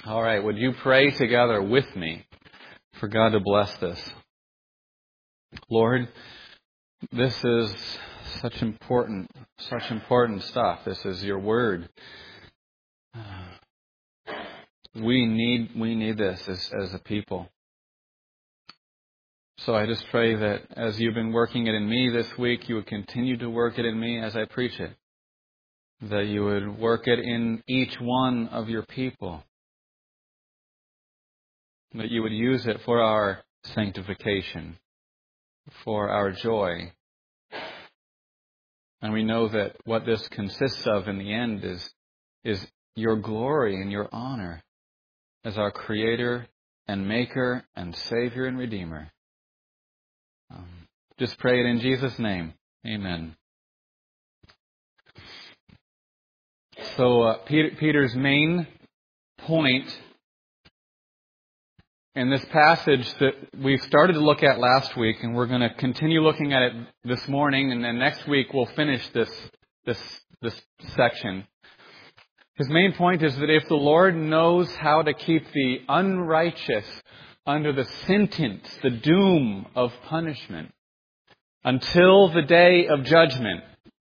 All right, would you pray together with me for God to bless this? Lord, this is such important stuff. This is your word. We need this as a people. So I just pray that as you've been working it in me this week, you would continue to work it in me as I preach it. That you would work it in each one of your people. That you would use it for our sanctification, for our joy. And we know that what this consists of in the end is your glory and your honor as our Creator and Maker and Savior and Redeemer. Just pray it in Jesus' name. Amen. So Peter's main point in this passage that we started to look at last week, and we're going to continue looking at it this morning, and then next week we'll finish this section. His main point is that if the Lord knows how to keep the unrighteous under the sentence, the doom of punishment, until the day of judgment,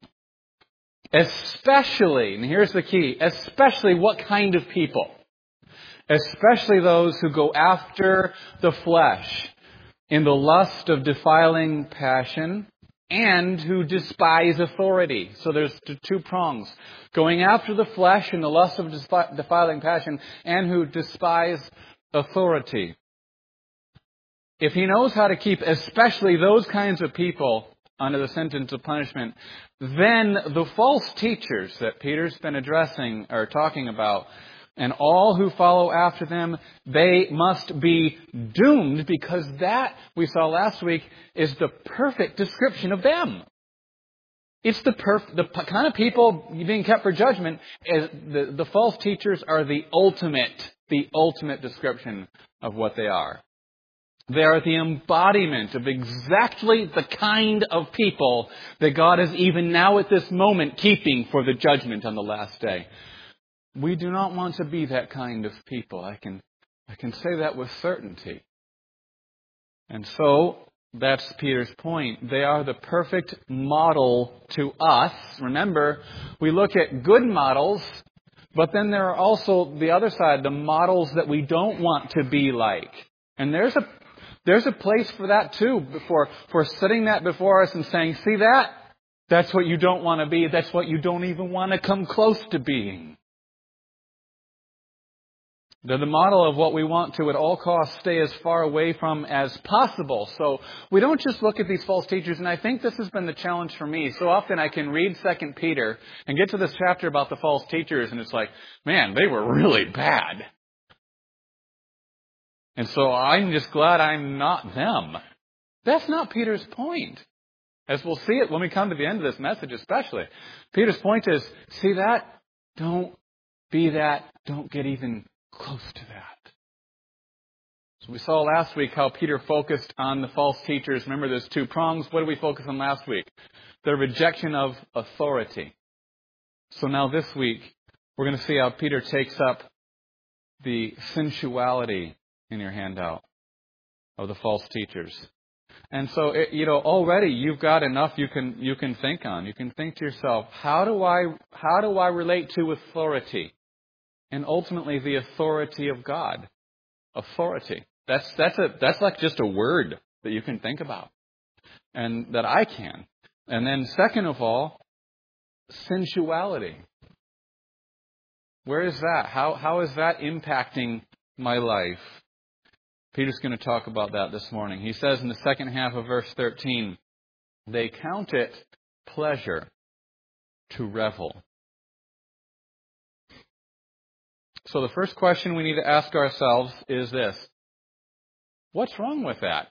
especially, and here's the key, especially what kind of people? Especially those who go after the flesh in the lust of defiling passion and who despise authority. So there's two prongs. Going after the flesh in the lust of defiling passion and who despise authority. If he knows how to keep especially those kinds of people under the sentence of punishment, then the false teachers that Peter's been addressing or talking about, and all who follow after them, they must be doomed, because that, we saw last week, is the perfect description of them. It's the kind of people being kept for judgment. The false teachers are the ultimate description of what they are. They are the embodiment of exactly the kind of people that God is even now at this moment keeping for the judgment on the last day. We do not want to be that kind of people. I can say that with certainty. And so, that's Peter's point. They are the perfect model to us. Remember, we look at good models, but then there are also the other side, the models that we don't want to be like. And there's a place for that too, for setting that before us and saying, see that? That's what you don't want to be. That's what you don't even want to come close to being. They're the model of what we want to at all costs stay as far away from as possible. So we don't just look at these false teachers, and I think this has been the challenge for me. So often I can read 2 Peter and get to this chapter about the false teachers, and it's like, man, they were really bad. And so I'm just glad I'm not them. That's not Peter's point. As we'll see it when we come to the end of this message especially. Peter's point is, see that? Don't be that. Don't get even close to that. So we saw last week how Peter focused on the false teachers. Remember, there's two prongs. What did we focus on last week? The rejection of authority. So now this week, we're going to see how Peter takes up the sensuality in your handout of the false teachers. And so, already you've got enough you can think on. You can think to yourself, how do I relate to authority? And ultimately, the authority of God. Authority. That's like just a word that you can think about. And that I can. And then second of all, sensuality. Where is that? How is that impacting my life? Peter's going to talk about that this morning. He says in the second half of verse 13, they count it pleasure to revel. So the first question we need to ask ourselves is this: what's wrong with that?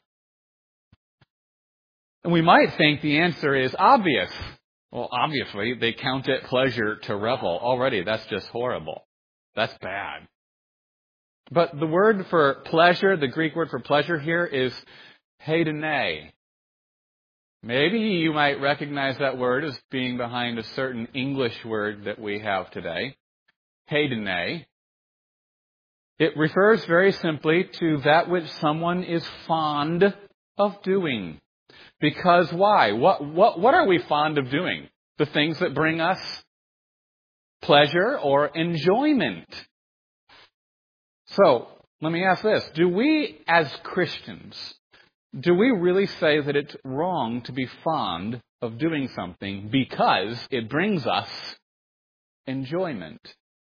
And we might think the answer is obvious. Well, obviously, they count it pleasure to revel. Already, that's just horrible. That's bad. But the word for pleasure, the Greek word for pleasure here is hedone. Maybe you might recognize that word as being behind a certain English word that we have today. Hedone. It refers very simply to that which someone is fond of doing. Because why? What are we fond of doing? The things that bring us pleasure or enjoyment. So, let me ask this. Do we, as Christians, do we really say that it's wrong to be fond of doing something because it brings us enjoyment?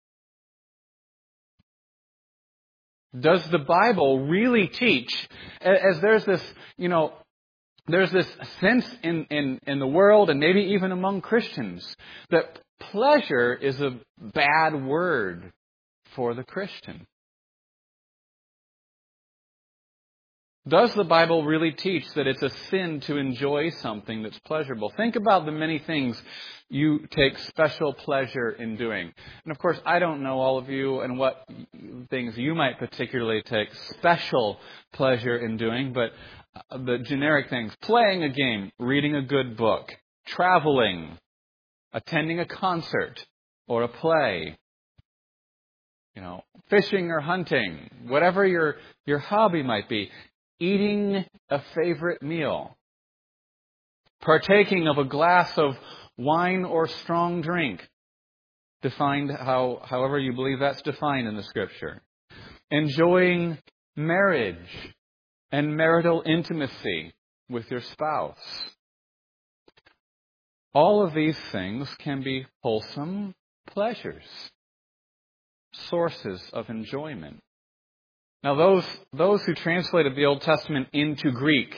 Does the Bible really teach, as there's this, there's this sense in the world and maybe even among Christians that pleasure is a bad word for the Christian? Does the Bible really teach that it's a sin to enjoy something that's pleasurable? Think about the many things you take special pleasure in doing. And of course, I don't know all of you and what things you might particularly take special pleasure in doing, but the generic things: playing a game, reading a good book, traveling, attending a concert or a play, fishing or hunting, whatever your hobby might be. Eating a favorite meal, partaking of a glass of wine or strong drink, defined however you believe that's defined in the Scripture. Enjoying marriage and marital intimacy with your spouse. All of these things can be wholesome pleasures, sources of enjoyment. Now, those who translated the Old Testament into Greek,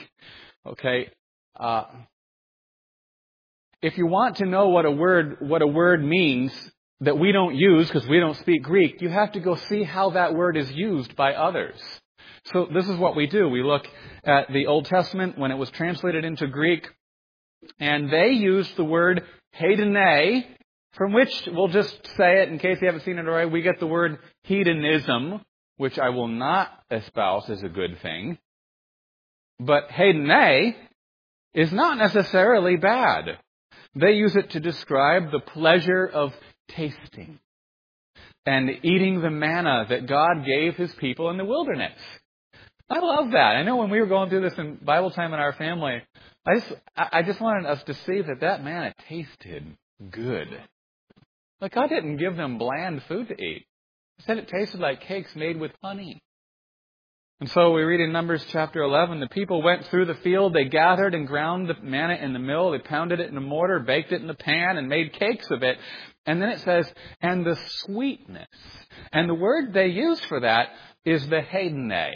if you want to know what a word means that we don't use because we don't speak Greek, you have to go see how that word is used by others. So this is what we do. We look at the Old Testament when it was translated into Greek, and they used the word hedone, from which we'll just say it in case you haven't seen it already. We get the word hedonism, which I will not espouse as a good thing. But hedone is not necessarily bad. They use it to describe the pleasure of tasting and eating the manna that God gave His people in the wilderness. I love that. I know when we were going through this in Bible time in our family, I just wanted us to see that manna tasted good. Like, God didn't give them bland food to eat. He said it tasted like cakes made with honey. And so we read in Numbers chapter 11, the people went through the field, they gathered and ground the manna in the mill, they pounded it in a mortar, baked it in a pan, and made cakes of it. And then it says, and the sweetness. And the word they use for that is the hedone,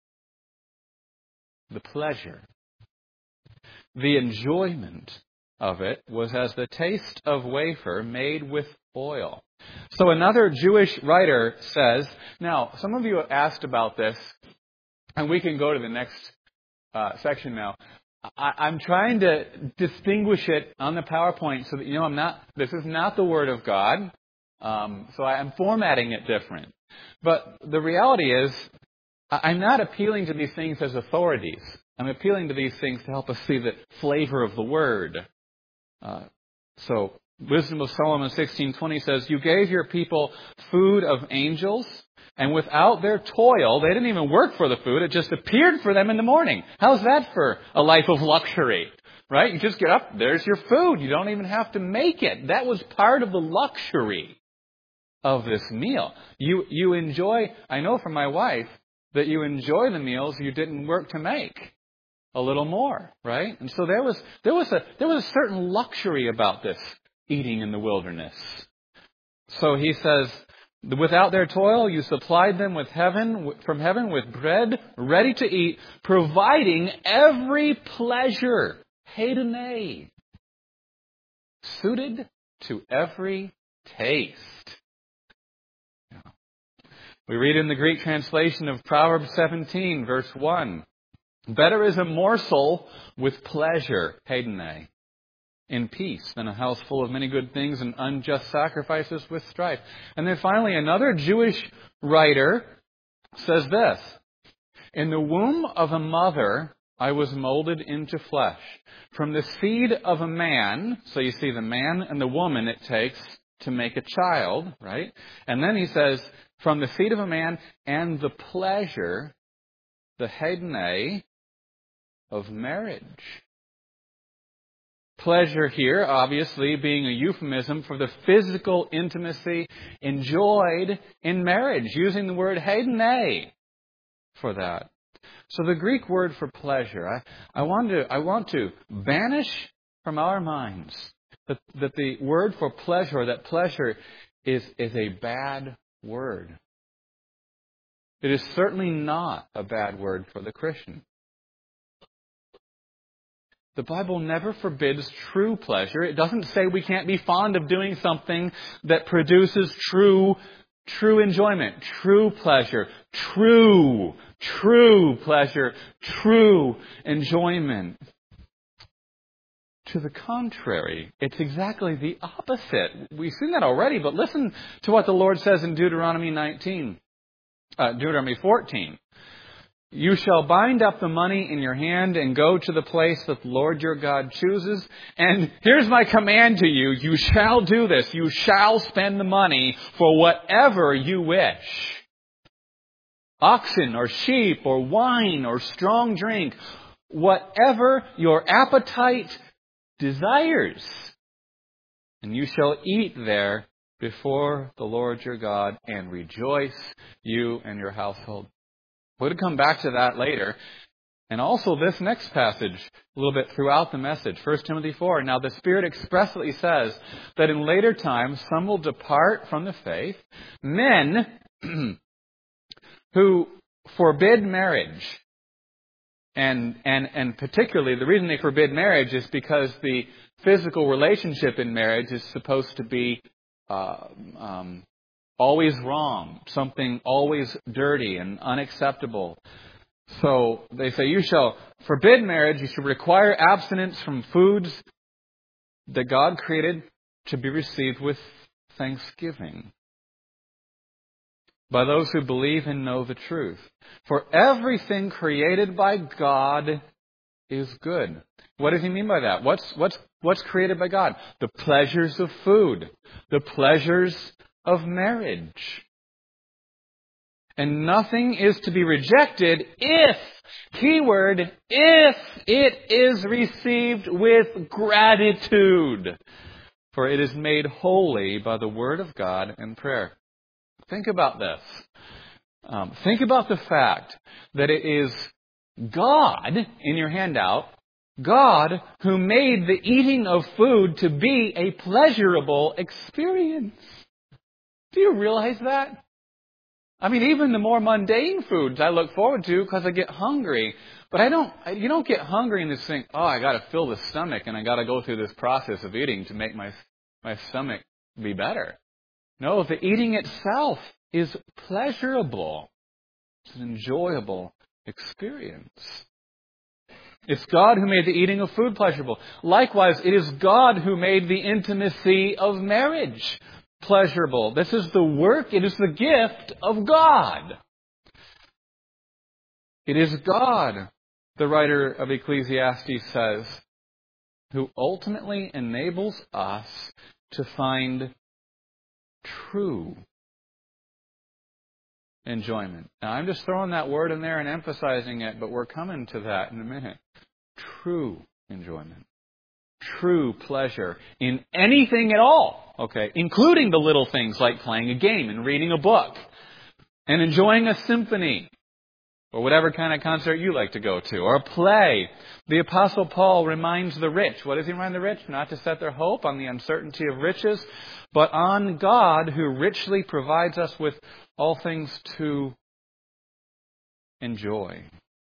the pleasure. The enjoyment of it was as the taste of wafer made with oil. So another Jewish writer says, now, some of you have asked about this, and we can go to the next section now. I'm trying to distinguish it on the PowerPoint so that, this is not the Word of God, so I'm formatting it different. But the reality is, I'm not appealing to these things as authorities. I'm appealing to these things to help us see the flavor of the Word. So, Wisdom of Solomon 16:20 says, you gave your people food of angels, and without their toil, they didn't even work for the food, it just appeared for them in the morning. How's that for a life of luxury? Right? You just get up, there's your food. You don't even have to make it. That was part of the luxury of this meal. You enjoy, I know from my wife, that you enjoy the meals you didn't work to make a little more, right? And so there was a certain luxury about this eating in the wilderness. So he says, without their toil, you supplied them from heaven with bread ready to eat, providing every pleasure, hedone, suited to every taste. We read in the Greek translation of Proverbs 17, verse 1, better is a morsel with pleasure, hedone, in peace, than a house full of many good things and unjust sacrifices with strife. And then finally, another Jewish writer says this, in the womb of a mother, I was molded into flesh. From the seed of a man, so you see the man and the woman it takes to make a child, right? And then he says, from the seed of a man and the pleasure, the hedne, of marriage. Pleasure here, obviously, being a euphemism for the physical intimacy enjoyed in marriage, using the word hedne for that. So the Greek word for pleasure, I want to banish from our minds that the word for pleasure, that pleasure is a bad word. It is certainly not a bad word for the Christian. The Bible never forbids true pleasure. It doesn't say we can't be fond of doing something that produces true enjoyment, true pleasure, true pleasure, true enjoyment. To the contrary, it's exactly the opposite. We've seen that already, but listen to what the Lord says in Deuteronomy 14. You shall bind up the money in your hand and go to the place that the Lord your God chooses. And here's my command to you. You shall do this. You shall spend the money for whatever you wish. Oxen or sheep or wine or strong drink. Whatever your appetite desires. And you shall eat there before the Lord your God and rejoice, you and your household. We're going to come back to that later. And also this next passage, a little bit throughout the message, 1 Timothy 4. Now the Spirit expressly says that in later times some will depart from the faith, men who forbid marriage. And particularly the reason they forbid marriage is because the physical relationship in marriage is supposed to be always wrong, something always dirty and unacceptable. So they say you shall forbid marriage, you should require abstinence from foods that God created to be received with thanksgiving by those who believe and know the truth. For everything created by God is good. What does he mean by that? What's created by God? The pleasures of food, the pleasures of marriage. And nothing is to be rejected if, keyword, if it is received with gratitude. For it is made holy by the word of God and prayer. Think about this. Think about the fact that it is God, in your handout, God who made the eating of food to be a pleasurable experience. Do you realize that? I mean, even the more mundane foods I look forward to because I get hungry. But you don't get hungry and just think, I got to fill the stomach and I got to go through this process of eating to make my stomach be better. No, the eating itself is pleasurable. It's an enjoyable experience. It's God who made the eating of food pleasurable. Likewise, it is God who made the intimacy of marriage pleasurable. This is the work, it is the gift of God. It is God, the writer of Ecclesiastes says, who ultimately enables us to find true enjoyment. Now, I'm just throwing that word in there and emphasizing it, but we're coming to that in a minute. True enjoyment. True pleasure in anything at all, okay? Including the little things like playing a game and reading a book and enjoying a symphony or whatever kind of concert you like to go to, or a play. The Apostle Paul reminds the rich. What does he remind the rich? Not to set their hope on the uncertainty of riches, but on God who richly provides us with all things to enjoy.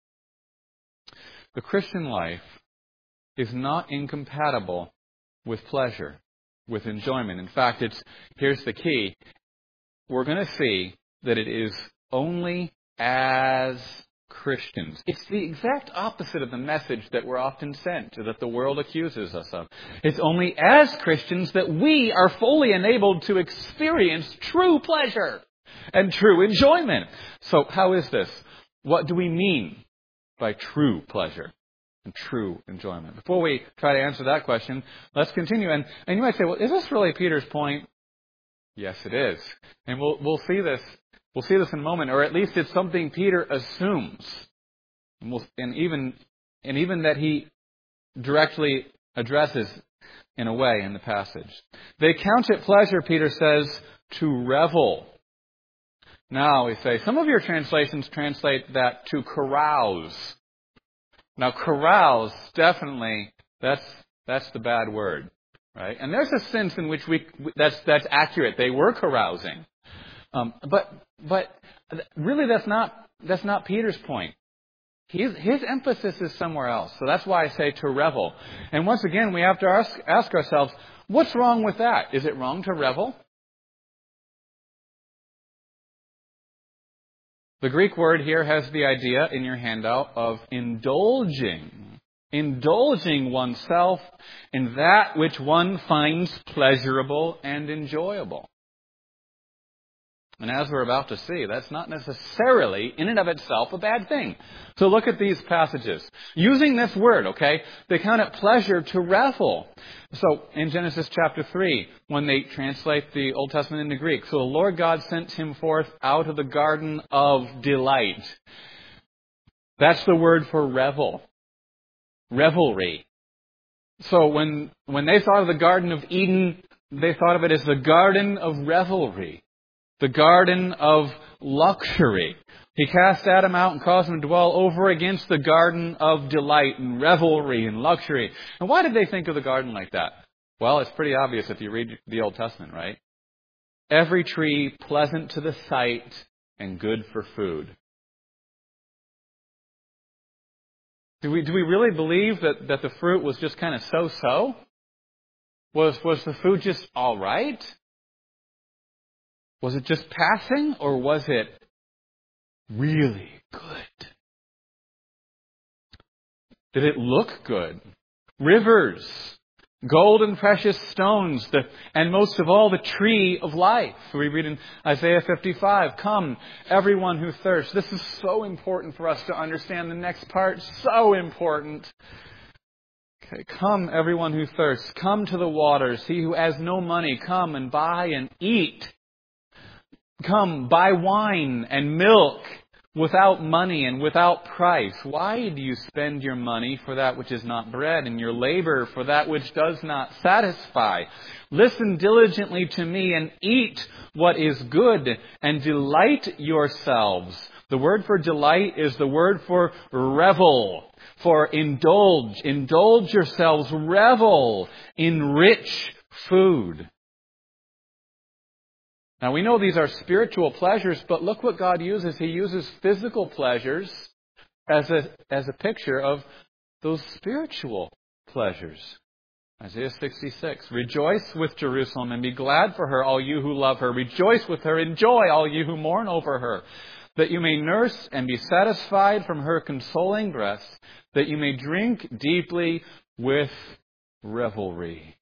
The Christian life is not incompatible with pleasure, with enjoyment. In fact, here's the key. We're going to see that it is only as Christians. It's the exact opposite of the message that we're often sent, or that the world accuses us of. It's only as Christians that we are fully enabled to experience true pleasure and true enjoyment. So how is this? What do we mean by true pleasure and true enjoyment? Before we try to answer that question, let's continue. And you might say, well, is this really Peter's point? Yes, it is. And we'll see this We'll see this in a moment, or at least it's something Peter assumes. And even that he directly addresses in a way in the passage. They count it pleasure, Peter says, to revel. Now, we say, some of your translations translate that to carouse. Now, carouse, definitely, that's the bad word, right? And there's a sense in which that's accurate. They were carousing. But really that's not Peter's point. His emphasis is somewhere else. So that's why I say to revel. And once again, we have to ask ourselves, what's wrong with that? Is it wrong to revel? The Greek word here has the idea in your handout of indulging. Indulging oneself in that which one finds pleasurable and enjoyable. And as we're about to see, that's not necessarily, in and of itself, a bad thing. So look at these passages. Using this word, okay, they count it pleasure to revel. So in Genesis chapter 3, when they translate the Old Testament into Greek, so the Lord God sent him forth out of the garden of delight. That's the word for revel. Revelry. So when they thought of the Garden of Eden, they thought of it as the garden of revelry. The garden of luxury. He cast Adam out and caused him to dwell over against the garden of delight and revelry and luxury. And why did they think of the garden like that? Well, it's pretty obvious if you read the Old Testament, right? Every tree pleasant to the sight and good for food. Do we really believe that the fruit was just kind of so-so? Was the food just all right? Was it just passing, or was it really good? Did it look good? Rivers, gold and precious stones, and most of all, the tree of life. We read in Isaiah 55, "Come, everyone who thirsts." This is so important for us to understand the next part. So important. Okay, "Come, everyone who thirsts. Come to the waters. He who has no money, come and buy and eat. Come, buy wine and milk without money and without price. Why do you spend your money for that which is not bread, and your labor for that which does not satisfy? Listen diligently to me and eat what is good, and delight yourselves." The word for delight is the word for revel, for indulge. Indulge yourselves, revel in rich food. Now, we know these are spiritual pleasures, but look what God uses. He uses physical pleasures as a picture of those spiritual pleasures. Isaiah 66, "Rejoice with Jerusalem and be glad for her, all you who love her. Rejoice with her in joy, all you who mourn over her. That you may nurse and be satisfied from her consoling breasts, that you may drink deeply with revelry."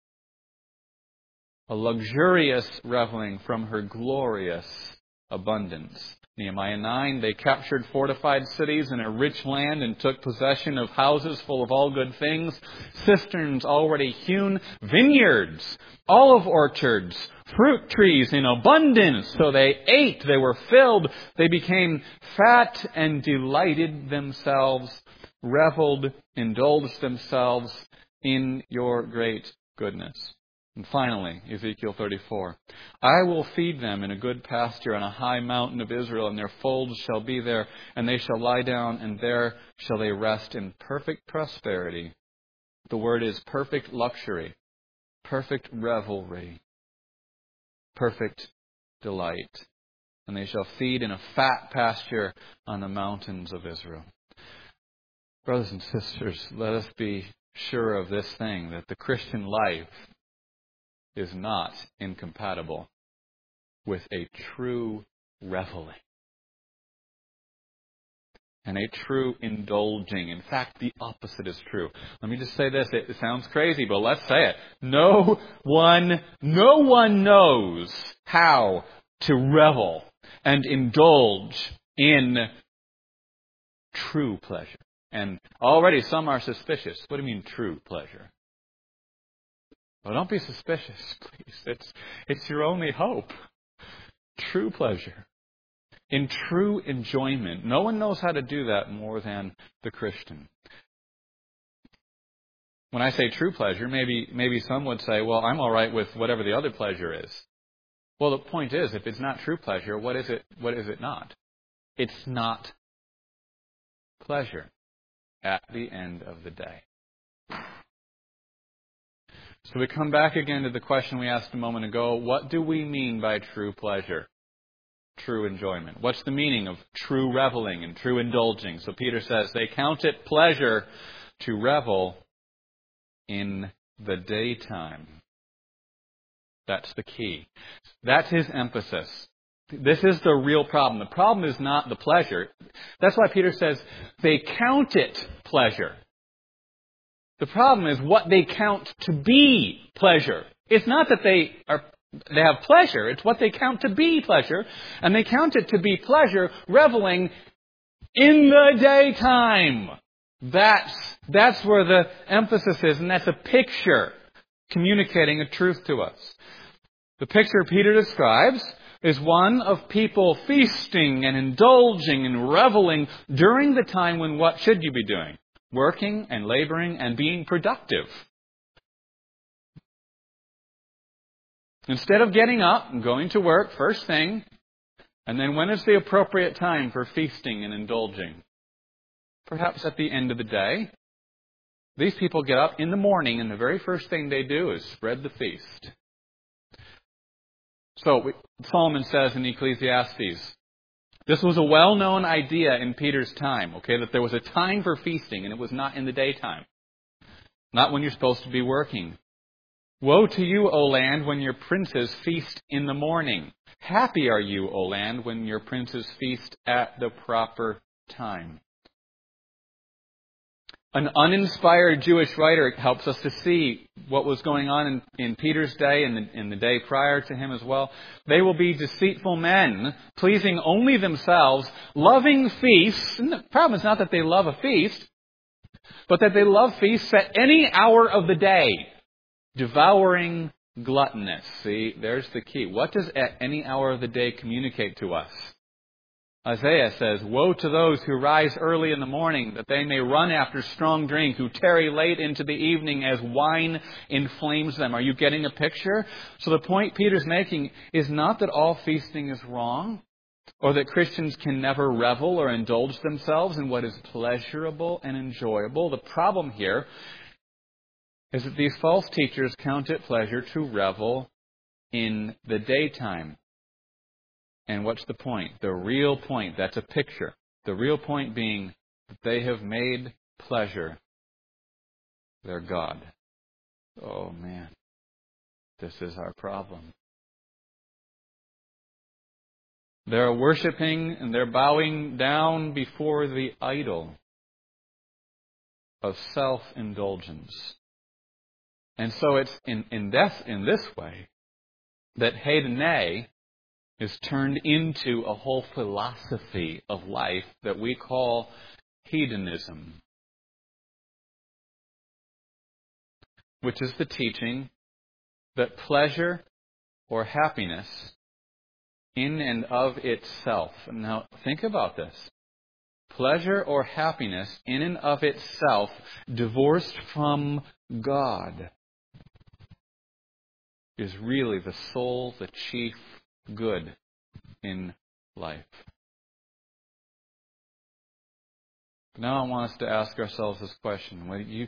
A luxurious reveling from her glorious abundance. Nehemiah 9, "They captured fortified cities in a rich land and took possession of houses full of all good things, cisterns already hewn, vineyards, olive orchards, fruit trees in abundance. So they ate, they were filled, they became fat and delighted themselves, reveled, indulged themselves in your great goodness." And finally, Ezekiel 34, "I will feed them in a good pasture on a high mountain of Israel, and their folds shall be there, and they shall lie down, and there shall they rest in perfect prosperity." The word is perfect luxury, perfect revelry, perfect delight. "And they shall feed in a fat pasture on the mountains of Israel." Brothers and sisters, let us be sure of this thing, that the Christian life is not incompatible with a true reveling and a true indulging. In fact, the opposite is true. Let me just say this. It sounds crazy, but let's say it. No one knows how to revel and indulge in true pleasure. And already some are suspicious. What do you mean true pleasure? Well, don't be suspicious, please. It's your only hope. True pleasure. in true enjoyment. No one knows how to do that more than the Christian. When I say true pleasure, maybe some would say, well, I'm all right with whatever the other pleasure is. Well, the point is, if it's not true pleasure, what is it? What is it not? It's not pleasure at the end of the day. So we come back again to the question we asked a moment ago. What do we mean by true pleasure? True enjoyment. What's the meaning of true reveling and true indulging? So Peter says they count it pleasure to revel in the daytime. That's the key. That's his emphasis. This is the real problem. The problem is not the pleasure. That's why Peter says they count it pleasure. The problem is what they count to be pleasure. It's not that they have pleasure. It's what they count to be pleasure. And they count it to be pleasure, reveling in the daytime. That's where the emphasis is, and that's a picture communicating a truth to us. The picture Peter describes is one of people feasting and indulging and reveling during the time when what should you be doing? Working and laboring and being productive. Instead of getting up and going to work first thing, and then when is the appropriate time for feasting and indulging? Perhaps at the end of the day. These people get up in the morning and the very first thing they do is spread the feast. So Solomon says in Ecclesiastes, this was a well-known idea in Peter's time, that there was a time for feasting and it was not in the daytime. Not when you're supposed to be working. Woe to you, O land, when your princes feast in the morning. Happy are you, O land, when your princes feast at the proper time. An uninspired Jewish writer helps us to see what was going on in Peter's day and in the day prior to him as well. They will be deceitful men, pleasing only themselves, loving feasts. And the problem is not that they love a feast, but that they love feasts at any hour of the day, devouring gluttonous. See, there's the key. What does at any hour of the day communicate to us? Isaiah says, woe to those who rise early in the morning, that they may run after strong drink, who tarry late into the evening as wine inflames them. Are you getting a picture? So the point Peter's making is not that all feasting is wrong, or that Christians can never revel or indulge themselves in what is pleasurable and enjoyable. The problem here is that these false teachers count it pleasure to revel in the daytime. And what's the point? The real point, that's a picture. The real point being that they have made pleasure their God. Oh man, this is our problem. They're worshiping and they're bowing down before the idol of self-indulgence. And so it's in this way that hedone is turned into a whole philosophy of life that we call hedonism, which is the teaching that pleasure or happiness in and of itself. Now, think about this. Pleasure or happiness in and of itself, divorced from God, is really the sole, the chief good in life. Now I want us to ask ourselves this question.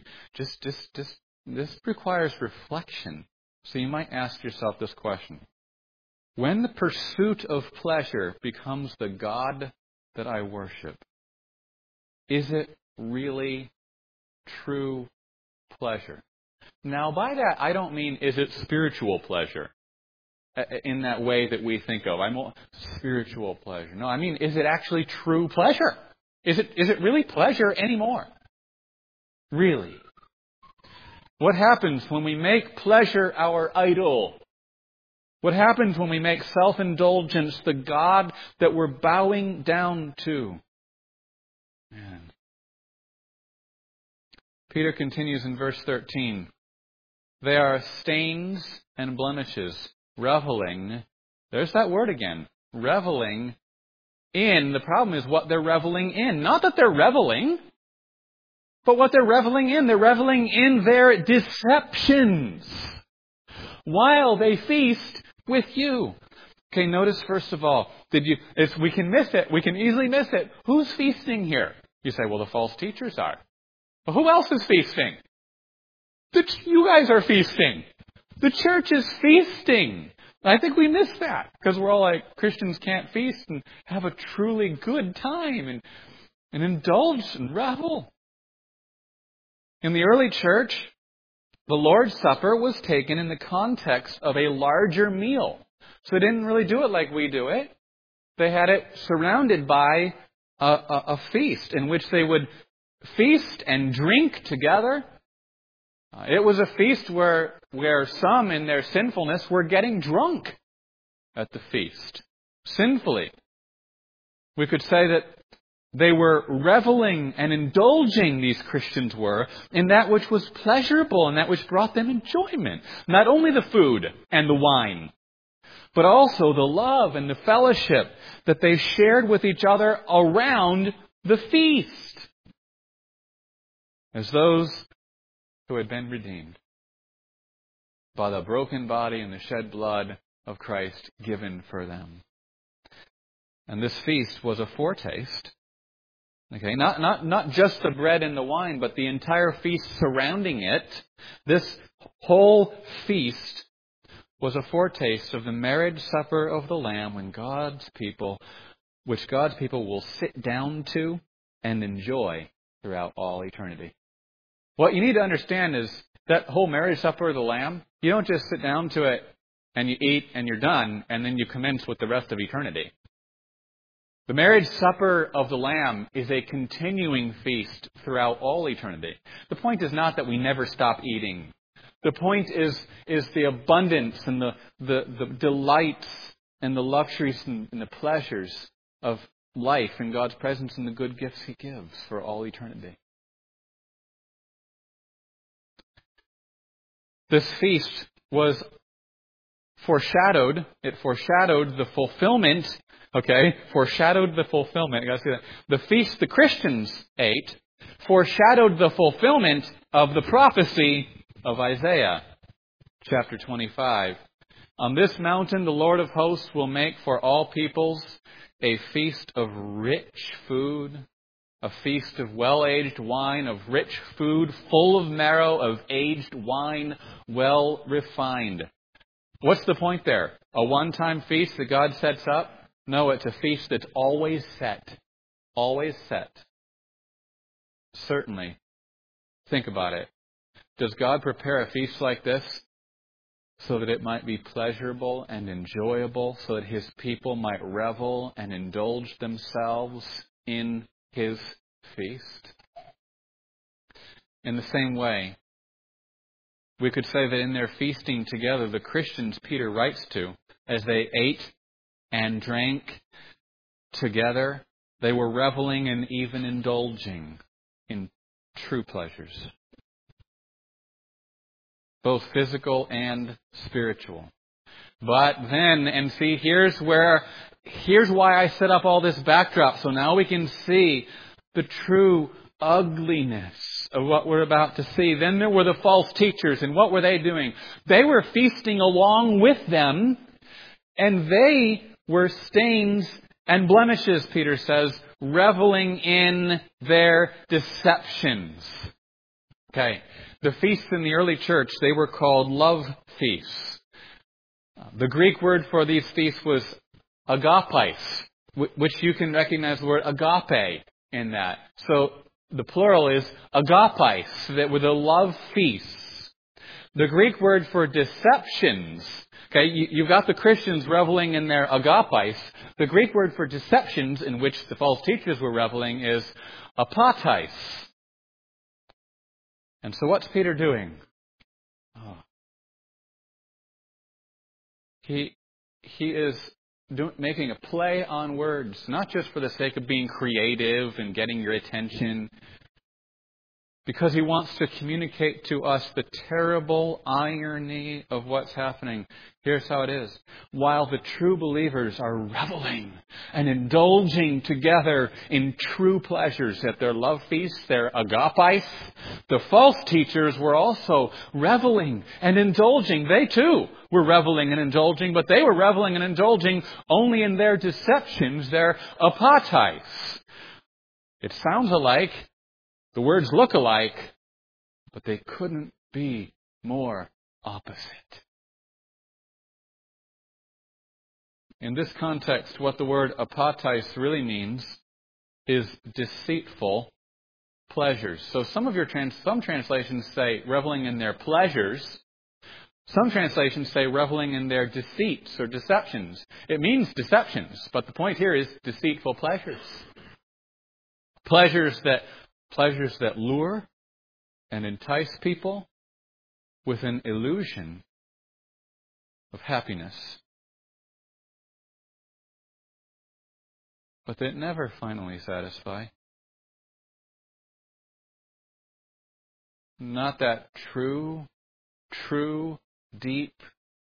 This requires reflection. So you might ask yourself this question. When the pursuit of pleasure becomes the God that I worship, is it really true pleasure? Now by that I don't mean is it spiritual pleasure in that way that we think of. I'm spiritual pleasure. No, I mean, is it actually true pleasure? Is it really pleasure anymore? Really? What happens when we make pleasure our idol? What happens when we make self-indulgence the God that we're bowing down to? Man. Peter continues in verse 13. They are stains and blemishes, reveling, there's that word again, reveling in. The problem is what they're reveling in. Not that they're reveling, but what they're reveling in. They're reveling in their deceptions while they feast with you. Okay, notice first of all, we can miss it. We can easily miss it. Who's feasting here? You say, well, the false teachers are. Well, who else is feasting? You guys are feasting. The church is feasting. I think we miss that because we're all like, Christians can't feast and have a truly good time and indulge and revel. In the early church, the Lord's Supper was taken in the context of a larger meal. So they didn't really do it like we do it. They had it surrounded by a feast in which they would feast and drink together. It was a feast where some in their sinfulness were getting drunk at the feast. Sinfully. We could say that they were reveling and indulging, these Christians were, in that which was pleasurable and that which brought them enjoyment. Not only the food and the wine, but also the love and the fellowship that they shared with each other around the feast. As those who had been redeemed by the broken body and the shed blood of Christ given for them. And this feast was a foretaste. Okay, not just the bread and the wine, but the entire feast surrounding it. This whole feast was a foretaste of the marriage supper of the Lamb which God's people will sit down to and enjoy throughout all eternity. What you need to understand is that whole marriage supper of the Lamb, you don't just sit down to it and you eat and you're done and then you commence with the rest of eternity. The marriage supper of the Lamb is a continuing feast throughout all eternity. The point is not that we never stop eating. The point is the abundance and the delights and the luxuries and the pleasures of life in God's presence and the good gifts He gives for all eternity. This feast was foreshadowed. It foreshadowed the fulfillment. Okay, foreshadowed the fulfillment. You got to see that. The feast the Christians ate foreshadowed the fulfillment of the prophecy of Isaiah, chapter 25. On this mountain, the Lord of hosts will make for all peoples a feast of rich food, a feast of well-aged wine, of rich food, full of marrow, of aged wine, well refined. What's the point there? A one-time feast that God sets up? No, it's a feast that's always set. Always set. Certainly. Think about it. Does God prepare a feast like this so that it might be pleasurable and enjoyable, so that His people might revel and indulge themselves in His feast? In the same way, we could say that in their feasting together, the Christians Peter writes to, as they ate and drank together, they were reveling and even indulging in true pleasures, both physical and spiritual. But then, and see, here's why I set up all this backdrop, so now we can see the true ugliness of what we're about to see. Then there were the false teachers, and what were they doing? They were feasting along with them, and they were stains and blemishes, Peter says, reveling in their deceptions. Okay, the feasts in the early church, they were called love feasts. The Greek word for these feasts was agapes, which you can recognize the word agape in that. So the plural is agapes, that were the love feasts. The Greek word for deceptions, okay, you've got the Christians reveling in their agapes. The Greek word for deceptions, in which the false teachers were reveling, is apates. And so what's Peter doing? Oh. He is making a play on words, not just for the sake of being creative and getting your attention. Because He wants to communicate to us the terrible irony of what's happening. Here's how it is. While the true believers are reveling and indulging together in true pleasures at their love feasts, their agapis, the false teachers were also reveling and indulging. They too were reveling and indulging, but they were reveling and indulging only in their deceptions, their apatis. It sounds alike. The words look alike, but they couldn't be more opposite. In this context, what the word apatis really means is deceitful pleasures. So some translations say reveling in their pleasures. Some translations say reveling in their deceits or deceptions. It means deceptions, but the point here is deceitful pleasures. Pleasures that lure and entice people with an illusion of happiness, but that never finally satisfy. Not that true, deep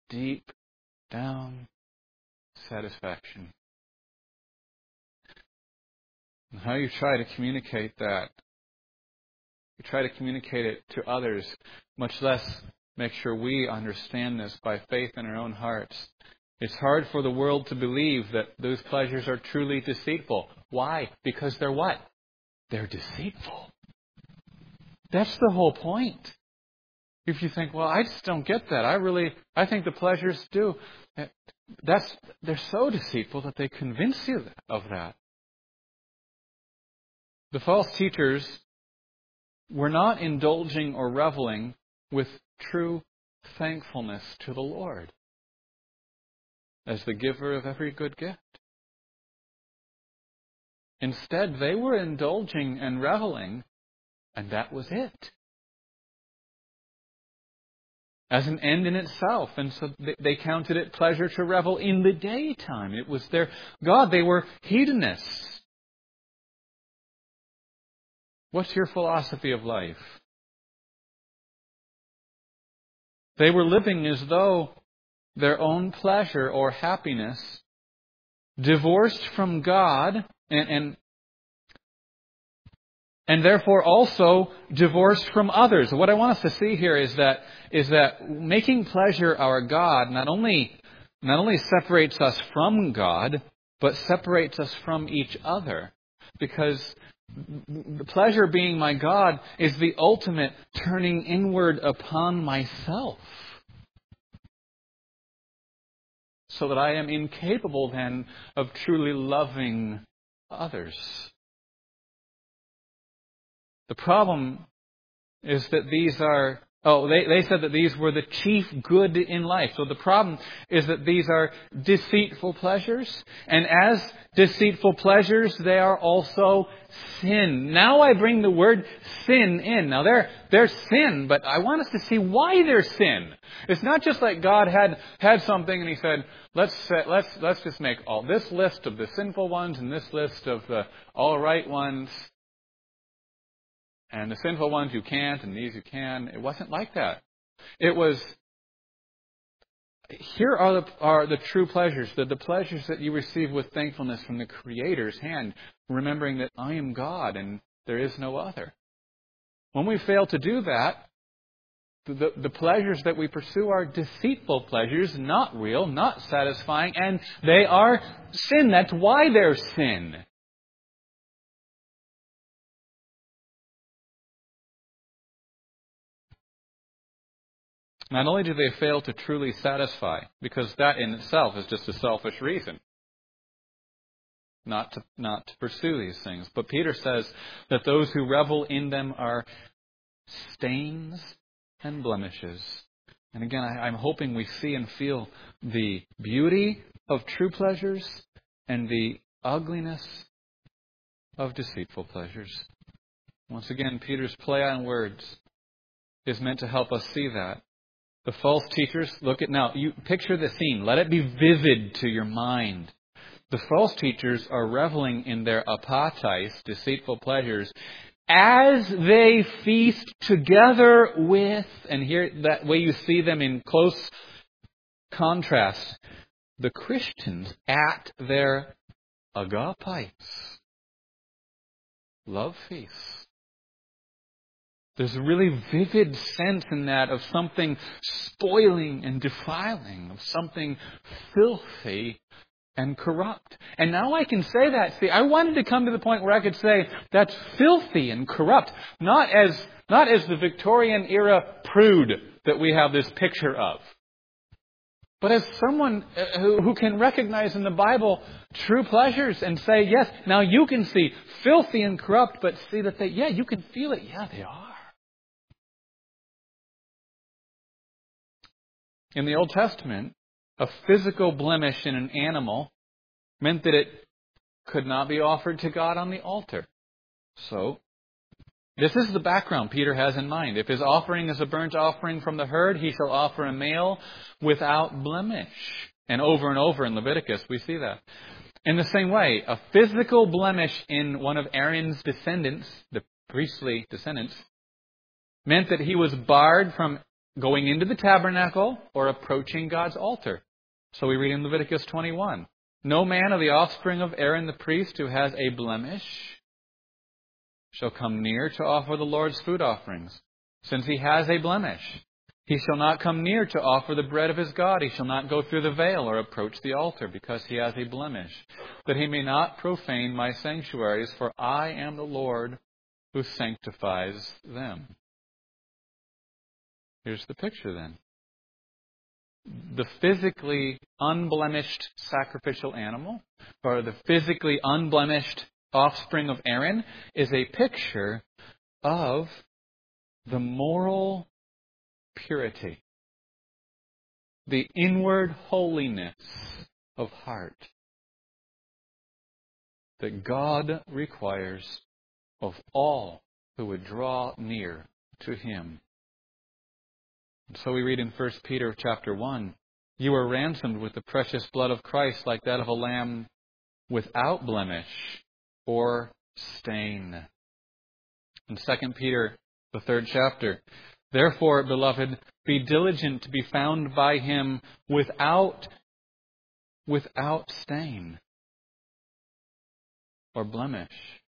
down satisfaction. And how you try to communicate that, you try to communicate it to others, much less make sure we understand this by faith in our own hearts. It's hard for the world to believe that those pleasures are truly deceitful. Why? Because they're what? They're deceitful. That's the whole point. If you think, well, I just don't get that. I think the pleasures do. They're so deceitful that they convince you of that. The false teachers were not indulging or reveling with true thankfulness to the Lord as the giver of every good gift. Instead, they were indulging and reveling, and that was it. As an end in itself. And so they counted it pleasure to revel in the daytime. It was their God. They were hedonists. What's your philosophy of life? They were living as though their own pleasure or happiness, divorced from God and therefore also divorced from others. What I want us to see here is that making pleasure our God not only separates us from God, but separates us from each other. Because the pleasure being my God is the ultimate turning inward upon myself. So that I am incapable then of truly loving others. The problem is that they said that these were the chief good in life. So the problem is that these are deceitful pleasures. And as deceitful pleasures, they are also sin. Now I bring the word sin in. Now they're sin, but I want us to see why they're sin. It's not just like God had something and He said, let's just make all this list of the sinful ones and this list of the all right ones. And the sinful ones you can't, and these you can. It wasn't like that. It was, here are the true pleasures, the pleasures that you receive with thankfulness from the Creator's hand, remembering that I am God and there is no other. When we fail to do that, the pleasures that we pursue are deceitful pleasures, not real, not satisfying, and they are sin. That's why they're sin. Not only do they fail to truly satisfy, because that in itself is just a selfish reason not to pursue these things, but Peter says that those who revel in them are stains and blemishes. And again, I'm hoping we see and feel the beauty of true pleasures and the ugliness of deceitful pleasures. Once again, Peter's play on words is meant to help us see that. The false teachers, look at now, you picture the scene. Let it be vivid to your mind. The false teachers are reveling in their apatis, deceitful pleasures, as they feast together with, and here that way you see them in close contrast, the Christians at their agapes, love feasts. There's a really vivid sense in that of something spoiling and defiling, of something filthy and corrupt. And now I can say that. See, I wanted to come to the point where I could say that's filthy and corrupt, not as the Victorian era prude that we have this picture of, but as someone who can recognize in the Bible true pleasures and say, yes, now you can see filthy and corrupt, but see that you can feel it. Yeah, they are. In the Old Testament, a physical blemish in an animal meant that it could not be offered to God on the altar. So, this is the background Peter has in mind. If his offering is a burnt offering from the herd, he shall offer a male without blemish. And over in Leviticus, we see that. In the same way, a physical blemish in one of Aaron's descendants, the priestly descendants, meant that he was barred from going into the tabernacle or approaching God's altar. So we read in Leviticus 21, no man of the offspring of Aaron the priest who has a blemish shall come near to offer the Lord's food offerings, since he has a blemish. He shall not come near to offer the bread of his God. He shall not go through the veil or approach the altar, because he has a blemish, that he may not profane my sanctuaries, for I am the Lord who sanctifies them. Here's the picture then. The physically unblemished sacrificial animal, or the physically unblemished offspring of Aaron, is a picture of the moral purity, the inward holiness of heart that God requires of all who would draw near to Him. And so we read in 1 Peter chapter 1, you were ransomed with the precious blood of Christ, like that of a lamb without blemish or stain. In 2 Peter, the 3rd chapter, therefore, beloved, be diligent to be found by Him without stain or blemish.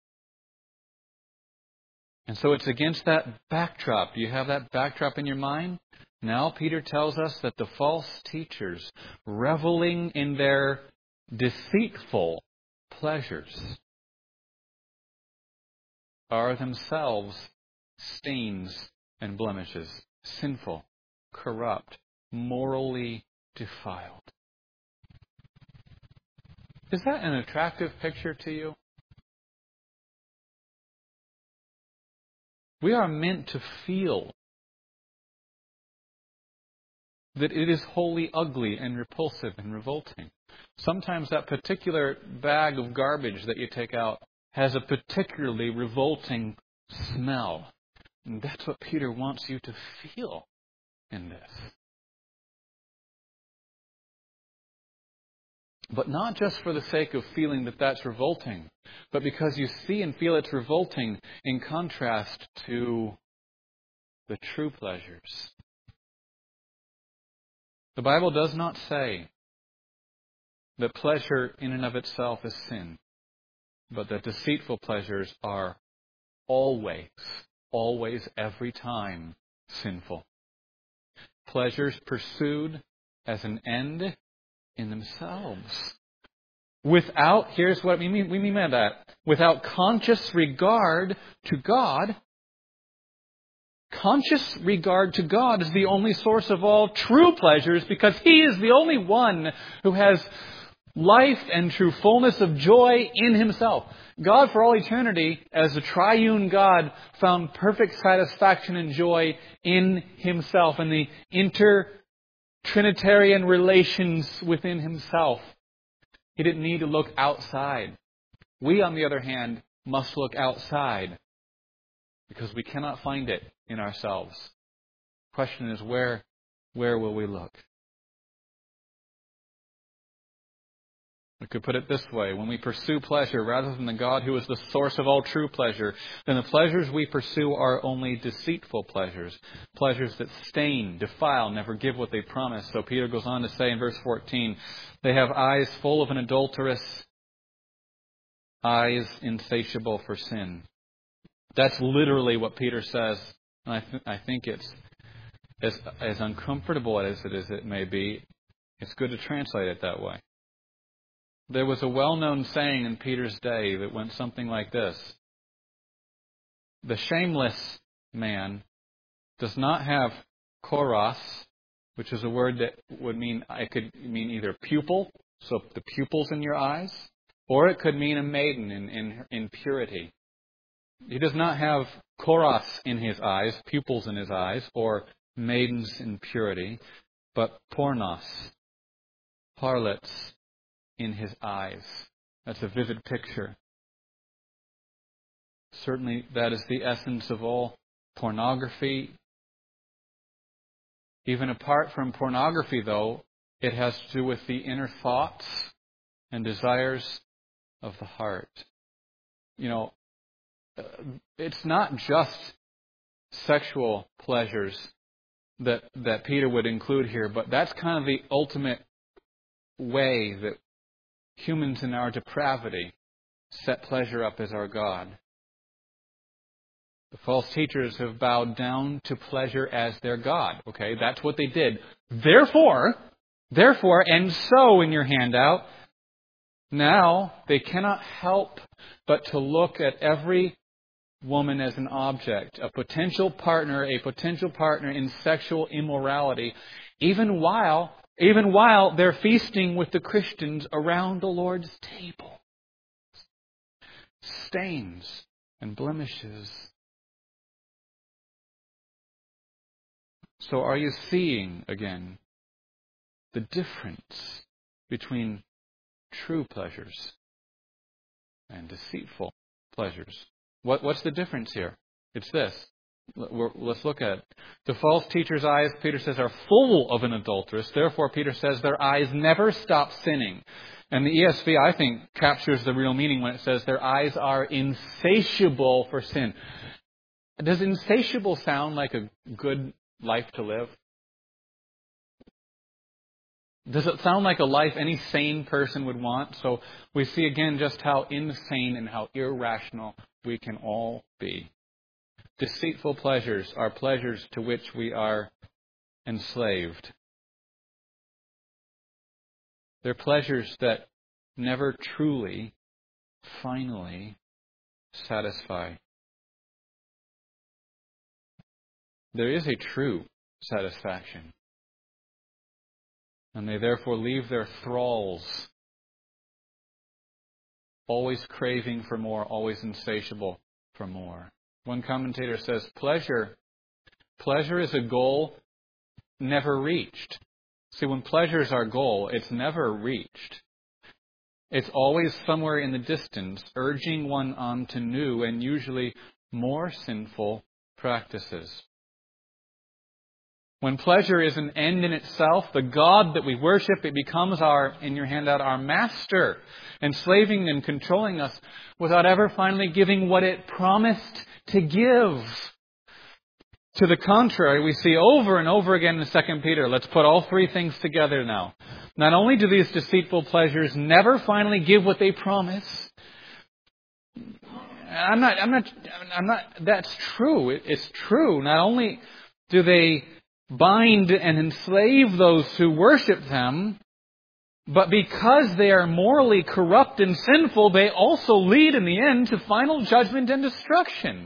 And so it's against that backdrop. Do you have that backdrop in your mind? Now Peter tells us that the false teachers, reveling in their deceitful pleasures, are themselves stains and blemishes, sinful, corrupt, morally defiled. Is that an attractive picture to you? We are meant to feel that it is wholly ugly and repulsive and revolting. Sometimes that particular bag of garbage that you take out has a particularly revolting smell. And that's what Peter wants you to feel in this. But not just for the sake of feeling that that's revolting, but because you see and feel it's revolting in contrast to the true pleasures. The Bible does not say that pleasure in and of itself is sin, but that deceitful pleasures are always, every time sinful. Pleasures pursued as an end in themselves. Here's what we mean by that. Without conscious regard to God. Conscious regard to God is the only source of all true pleasures, because He is the only one who has life and true fullness of joy in Himself. God, for all eternity, as a triune God, found perfect satisfaction and joy in Himself and the inter-Trinitarian relations within Himself. He didn't need to look outside. We, on the other hand, must look outside, because we cannot find it in ourselves. The question is, where will we look? We could put it this way. When we pursue pleasure rather than the God who is the source of all true pleasure, then the pleasures we pursue are only deceitful pleasures. Pleasures that stain, defile, never give what they promise. So Peter goes on to say in verse 14, they have eyes full of an adulterous, eyes insatiable for sin. That's literally what Peter says. And I think it's as uncomfortable as it may be, it's good to translate it that way. There was a well-known saying in Peter's day that went something like this. The shameless man does not have choros, which is a word that would mean, it could mean either pupil, so the pupils in your eyes, or it could mean a maiden in purity. He does not have choros in his eyes, pupils in his eyes, or maidens in purity, but pornos, harlots, in his eyes. That's a vivid picture. Certainly that is the essence of all pornography. Even apart from pornography, though, it has to do with the inner thoughts and desires of the heart. It's not just sexual pleasures that Peter would include here, but that's kind of the ultimate way that humans in our depravity set pleasure up as our God. The false teachers have bowed down to pleasure as their God. Okay, that's what they did. Therefore, and so in your handout, now they cannot help but to look at every woman as an object, a potential partner in sexual immorality, even while they're feasting with the Christians around the Lord's table. Stains and blemishes. So are you seeing, again, the difference between true pleasures and deceitful pleasures? What's the difference here? It's this. Let's look at it. The false teacher's eyes, Peter says, are full of an adulteress. Therefore, Peter says their eyes never stop sinning. And the ESV, I think, captures the real meaning when it says their eyes are insatiable for sin. Does insatiable sound like a good life to live? Does it sound like a life any sane person would want? So we see again just how insane and how irrational we can all be. Deceitful pleasures are pleasures to which we are enslaved. They're pleasures that never truly, finally satisfy. There is a true satisfaction. And they therefore leave their thralls, always craving for more, always insatiable for more. One commentator says, pleasure is a goal never reached. See, when pleasure is our goal, it's never reached. It's always somewhere in the distance, urging one on to new and usually more sinful practices. When pleasure is an end in itself, the God that we worship, it becomes in your handout, our master, enslaving and controlling us without ever finally giving what it promised to give. To the contrary, we see over and over again in 2 Peter. Let's put all three things together now. Not only do these deceitful pleasures never finally give what they promise. I'm not, that's true. It's true. Not only do they bind and enslave those who worship them, but because they are morally corrupt and sinful, they also lead in the end to final judgment and destruction.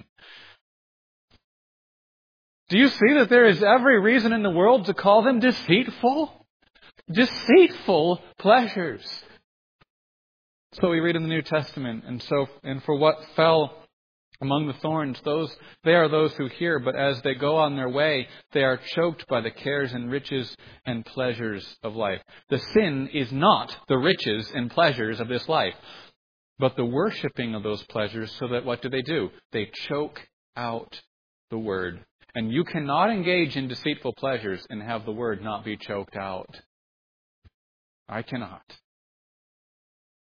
Do you see that there is every reason in the world to call them deceitful? Deceitful pleasures. So we read in the New Testament. And for what fell among the thorns, they are those who hear, but as they go on their way, they are choked by the cares and riches and pleasures of life. The sin is not the riches and pleasures of this life, but the worshipping of those pleasures, so that what do? They choke out the word. And you cannot engage in deceitful pleasures and have the word not be choked out. I cannot.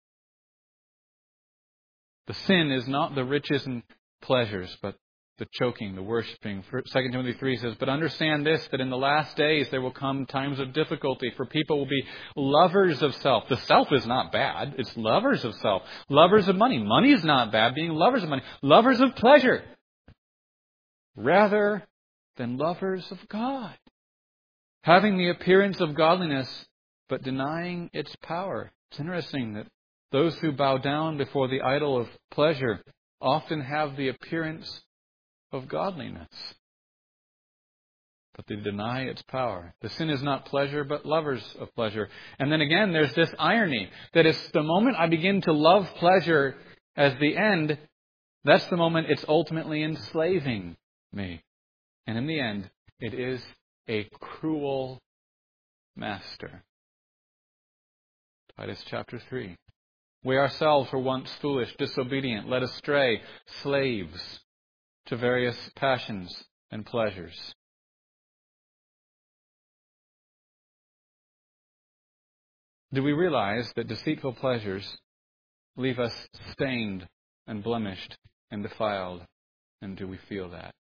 The sin is not the riches and pleasures, but the choking, the worshipping. 2 Timothy 3 says, but understand this, that in the last days there will come times of difficulty, for people will be lovers of self. The self is not bad. It's lovers of self. Lovers of money. Money is not bad, being lovers of money. Lovers of pleasure, rather than lovers of God. Having the appearance of godliness, but denying its power. It's interesting that those who bow down before the idol of pleasure often have the appearance of godliness, but they deny its power. The sin is not pleasure, but lovers of pleasure. And then again, there's this irony that it's the moment I begin to love pleasure as the end, that's the moment it's ultimately enslaving me. And in the end, it is a cruel master. Titus chapter 3. We ourselves were once foolish, disobedient, led astray, slaves to various passions and pleasures. Do we realize that deceitful pleasures leave us stained and blemished and defiled? And do we feel that?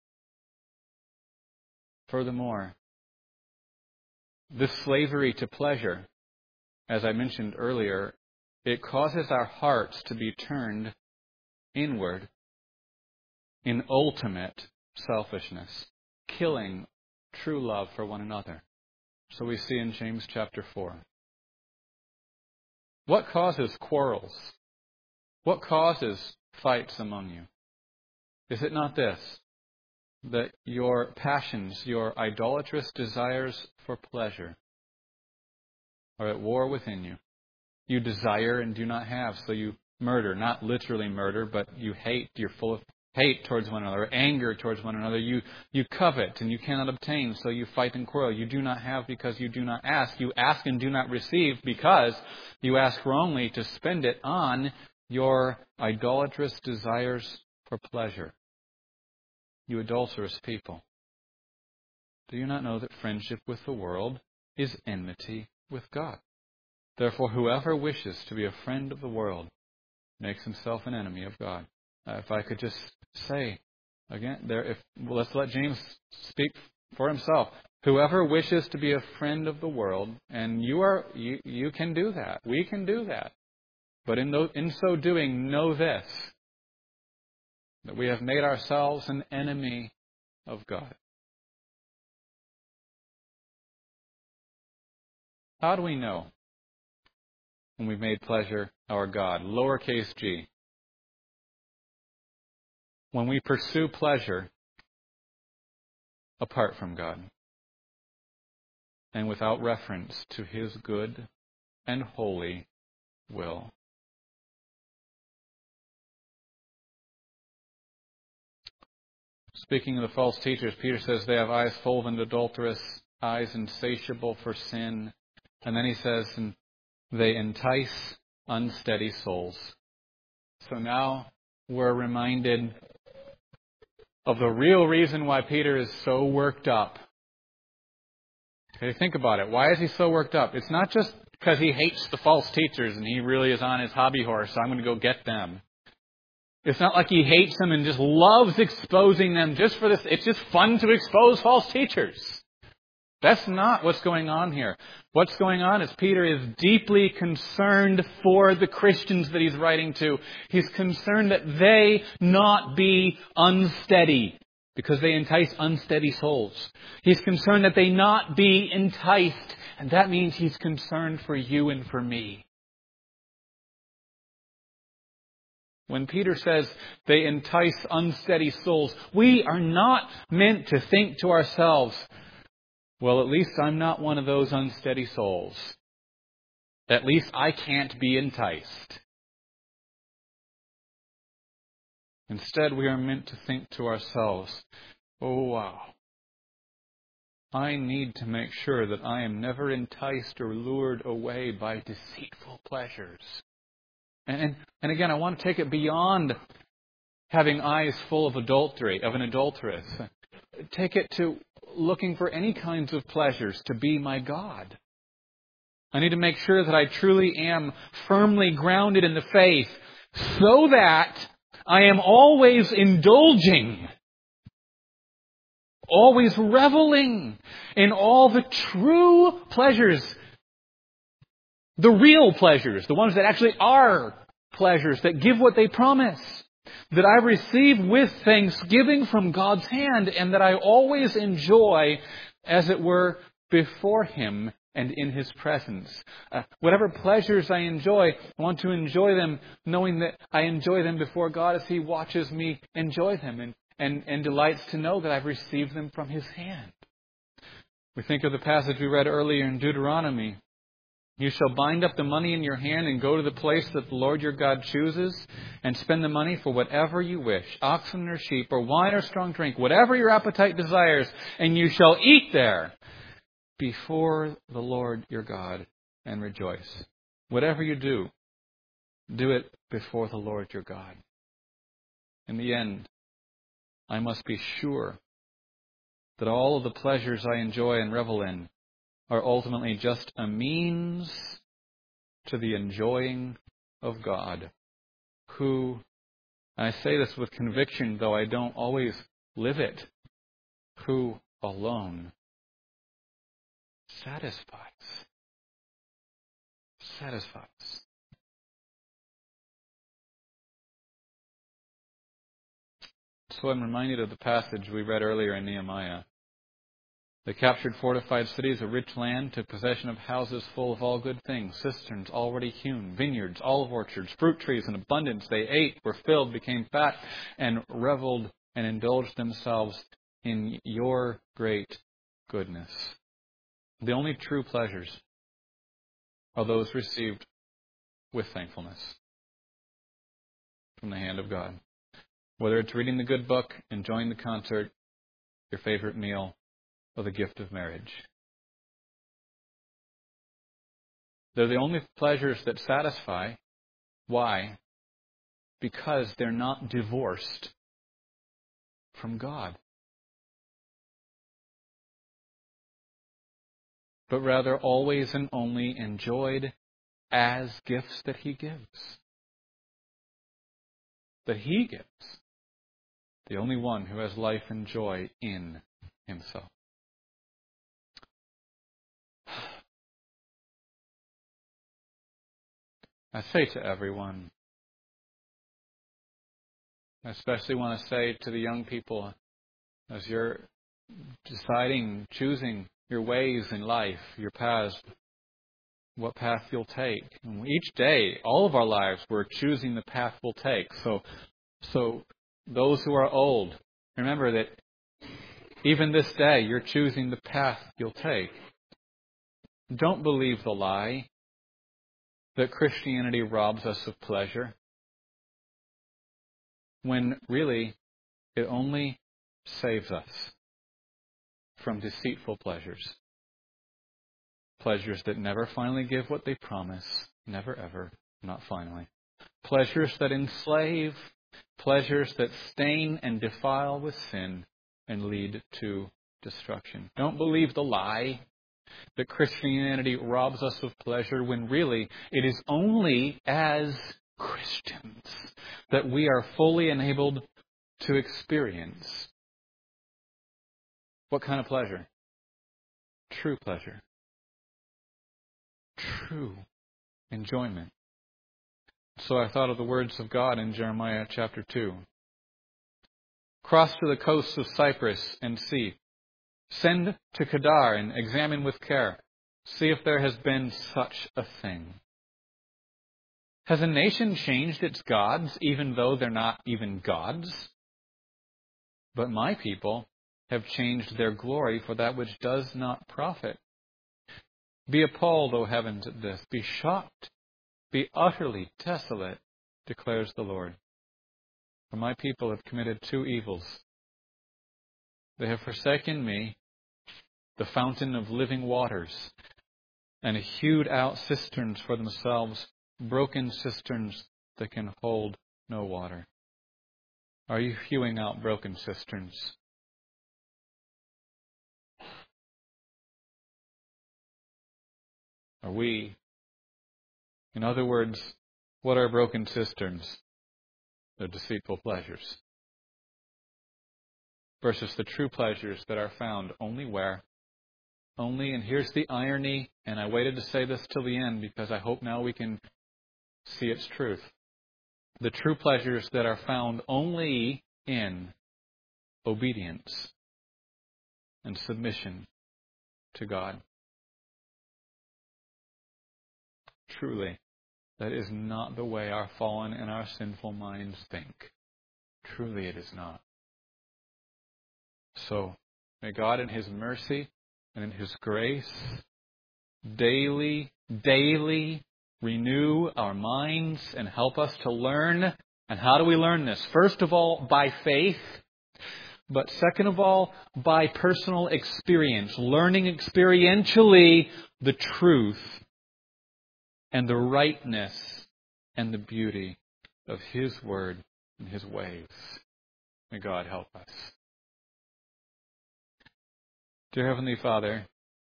Furthermore, this slavery to pleasure, as I mentioned earlier, it causes our hearts to be turned inward in ultimate selfishness, killing true love for one another. So we see in James chapter 4. What causes quarrels? What causes fights among you? Is it not this, that your passions, your idolatrous desires for pleasure are at war within you? You desire and do not have, so you murder. Not literally murder, but you hate. You're full of hate towards one another, anger towards one another. You covet and you cannot obtain, so you fight and quarrel. You do not have because you do not ask. You ask and do not receive because you ask wrongly to spend it on your idolatrous desires for pleasure. You adulterous people. Do you not know that friendship with the world is enmity with God? Therefore, whoever wishes to be a friend of the world makes himself an enemy of God. If I could just say again, let's let James speak for himself. Whoever wishes to be a friend of the world, and you can do that. We can do that. But in so doing, know this, that we have made ourselves an enemy of God. How do we know when we've made pleasure our God? Lowercase g. When we pursue pleasure apart from God and without reference to His good and holy will. Speaking of the false teachers, Peter says they have eyes full of adulterous, eyes insatiable for sin. And then he says, and they entice unsteady souls. So now we're reminded of the real reason why Peter is so worked up. Okay, think about it. Why is he so worked up? It's not just because he hates the false teachers and he really is on his hobby horse, so I'm going to go get them. It's not like he hates them and just loves exposing them just for this. It's just fun to expose false teachers. That's not what's going on here. What's going on is Peter is deeply concerned for the Christians that he's writing to. He's concerned that they not be unsteady because they entice unsteady souls. He's concerned that they not be enticed, and that means he's concerned for you and for me. When Peter says they entice unsteady souls, we are not meant to think to ourselves, well, at least I'm not one of those unsteady souls. At least I can't be enticed. Instead, we are meant to think to ourselves, oh wow, I need to make sure that I am never enticed or lured away by deceitful pleasures. And again, I want to take it beyond having eyes full of adultery, of an adulteress. Take it to looking for any kinds of pleasures to be my God. I need to make sure that I truly am firmly grounded in the faith so that I am always indulging, always reveling in all the true pleasures, the real pleasures, the ones that actually are pleasures, that give what they promise, that I receive with thanksgiving from God's hand, and that I always enjoy, as it were, before Him and in His presence. Whatever pleasures I enjoy, I want to enjoy them knowing that I enjoy them before God as He watches me enjoy them and delights to know that I've received them from His hand. We think of the passage we read earlier in Deuteronomy. You shall bind up the money in your hand and go to the place that the Lord your God chooses and spend the money for whatever you wish, oxen or sheep or wine or strong drink, whatever your appetite desires, and you shall eat there before the Lord your God and rejoice. Whatever you do, do it before the Lord your God. In the end, I must be sure that all of the pleasures I enjoy and revel in are ultimately just a means to the enjoying of God, who, and I say this with conviction, though I don't always live it, who alone satisfies. So I'm reminded of the passage we read earlier in Nehemiah. They captured fortified cities, a rich land, took possession of houses full of all good things, cisterns already hewn, vineyards, olive orchards, fruit trees in abundance. They ate, were filled, became fat, and reveled and indulged themselves in your great goodness. The only true pleasures are those received with thankfulness from the hand of God. Whether it's reading the good book, enjoying the concert, your favorite meal, or the gift of marriage. They're the only pleasures that satisfy. Why? Because they're not divorced from God, but rather always and only enjoyed as gifts that He gives. That He gives. The only one who has life and joy in Himself. I say to everyone, I especially want to say to the young people, as you're deciding, choosing your ways in life, your paths, what path you'll take. And each day, all of our lives, we're choosing the path we'll take. So those who are old, remember that even this day, you're choosing the path you'll take. Don't believe the lie that Christianity robs us of pleasure, when really it only saves us from deceitful pleasures. Pleasures that never finally give what they promise. Never ever. Not finally. Pleasures that enslave. Pleasures that stain and defile with sin and lead to destruction. Don't believe the lie that Christianity robs us of pleasure, when really it is only as Christians that we are fully enabled to experience what kind of pleasure? True pleasure. True enjoyment. So I thought of the words of God in Jeremiah chapter 2. Cross to the coasts of Cyprus and see. Send to Kedar and examine with care. See if there has been such a thing. Has a nation changed its gods, even though they're not even gods? But my people have changed their glory for that which does not profit. Be appalled, O heavens, at this. Be shocked. Be utterly desolate, declares the Lord. For my people have committed two evils. They have forsaken me, the fountain of living waters, and hewed out cisterns for themselves, broken cisterns that can hold no water. Are you hewing out broken cisterns? Are we? In other words, what are broken cisterns? the deceitful pleasures, versus the true pleasures that are found only where? Only, and here's the irony, and I waited to say this till the end because I hope now we can see its truth. The true pleasures that are found only in obedience and submission to God. Truly, that is not the way our fallen and our sinful minds think. Truly it is not. So, may God in His mercy and in His grace daily renew our minds and help us to learn. And how do we learn this? First of all, by faith. But second of all, by personal experience. Learning experientially the truth and the rightness and the beauty of His Word and His ways. May God help us. Dear Heavenly Father,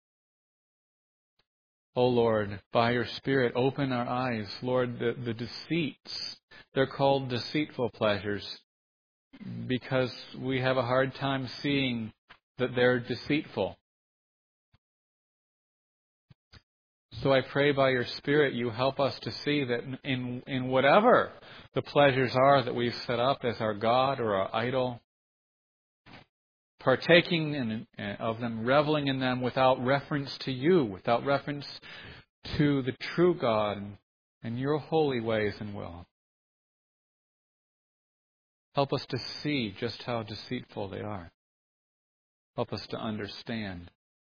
O Lord, by Your Spirit, open our eyes. Lord, the deceits, they're called deceitful pleasures because we have a hard time seeing that they're deceitful. So I pray by Your Spirit You help us to see that in whatever the pleasures are that we've set up as our God or our idol, partaking of them, reveling in them without reference to You, without reference to the true God and Your holy ways and will. Help us to see just how deceitful they are. Help us to understand.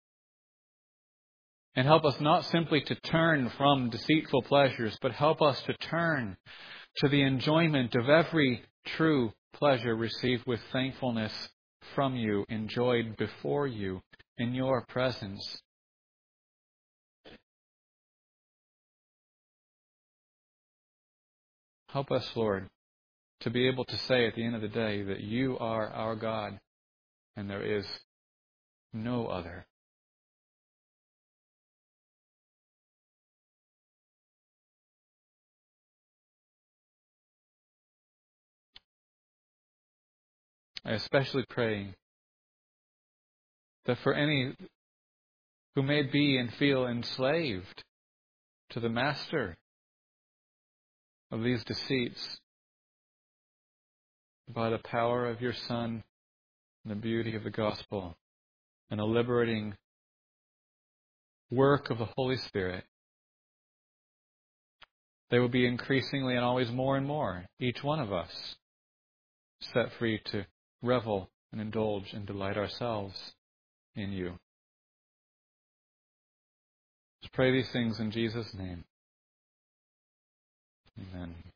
And help us not simply to turn from deceitful pleasures, but help us to turn to the enjoyment of every true pleasure received with thankfulness from You, enjoyed before You, in Your presence. Help us, Lord, to be able to say at the end of the day that You are our God and there is no other. I especially pray that for any who may be and feel enslaved to the master of these deceits, by the power of Your Son and the beauty of the gospel and a liberating work of the Holy Spirit, they will be increasingly and always more and more, each one of us, set free to revel and indulge and delight ourselves in You. Let's pray these things in Jesus' name. Amen.